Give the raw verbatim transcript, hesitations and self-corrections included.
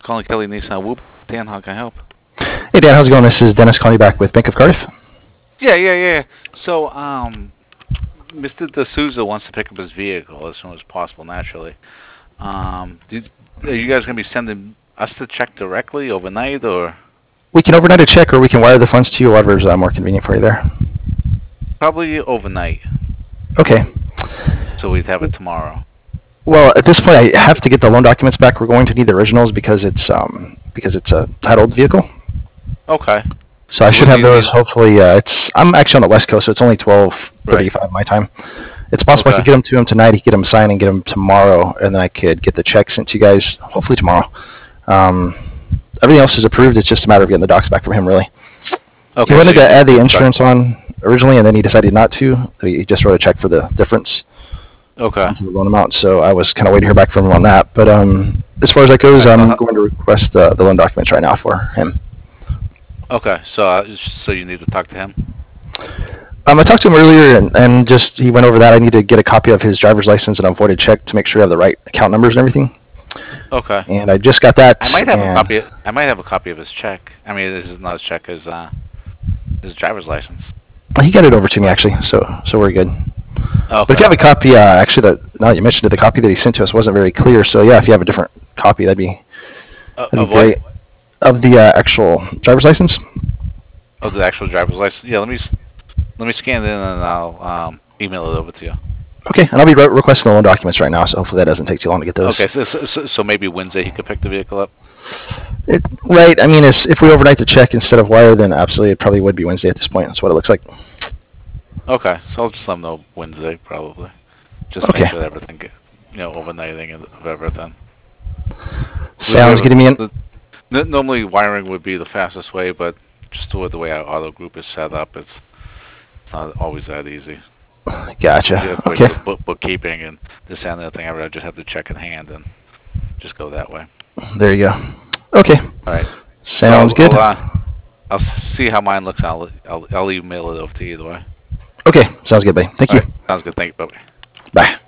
calling Kelly Nissan Whoop. Dan, how can I help? Hey Dan, how's it going? This is Dennis calling you back with Bank of Cardiff. Yeah, yeah, yeah. So, um, Mister D'Souza wants to pick up his vehicle as soon as possible, naturally. Um, do, are you guys going to be sending us the check directly overnight, or? We can overnight a check, or we can wire the funds to you, whatever's uh, more convenient for you there. Probably overnight. Okay. So we'd have it tomorrow. Well, at this point, I have to get the loan documents back. We're going to need the originals because it's um because it's a titled vehicle. Okay. So I should When have do you those. need- Hopefully, uh, it's I'm actually on the West Coast, so it's only twelve thirty-five Right. my time. It's possible I Okay. could get them to him tonight. He could get them signed and get them tomorrow, and then I could get the check sent to you guys hopefully tomorrow. Um, everything else is approved. It's just a matter of getting the docs back from him, really. Okay. He wanted so to you- add the insurance on originally, and then he decided not to. He just wrote a check for the difference Okay. into the loan amount, so I was kind of waiting to hear back from him on that. But um, as far as that goes, Okay, so I'm how- going to request the, the loan documents right now for him. Okay. So, uh, so you need to talk to him. Um, I talked to him earlier, and, and just he went over that. I need to get a copy of his driver's license and a voided check to make sure I have the right account numbers and everything. Okay. And I just got that. I might have a and- copy. I might have a copy of his check. I mean, this is not his check. His uh, his driver's license. He got it over to me actually, so so we're good. Okay. But if you have a copy, uh, actually, that now that you mentioned it, the copy that he sent to us wasn't very clear. So yeah, if you have a different copy, that'd be Uh, that'd of be what? great. Of the uh, actual driver's license. Of the actual driver's license. Yeah. Let me s- let me scan it in and I'll um, email it over to you. Okay, and I'll be re- requesting the loan documents right now, so hopefully that doesn't take too long to get those. Okay. So, so so so maybe Wednesday he could pick the vehicle up. It, right. I mean, it's, if we overnight the check instead of wire, then absolutely it probably would be Wednesday at this point. That's what it looks like. Okay. So I'll just let him know Wednesday probably. Just Okay. make sure that everything, get, you know, overnighting of everything. Sounds good to me. And The- n- Normally wiring would be the fastest way, but just with the way our auto group is set up, it's it's not always that easy. Gotcha. You have to wait Okay. for book, bookkeeping and this and that thing. I would just have to check in hand and just go that way. There you go. Okay. All right. Sounds So good. I'll, uh, I'll see how mine looks. I'll, I'll I'll email it over to you either way. Okay. Sounds good, buddy. Thank All you. right. Sounds good. Thank you. Bye. Bye.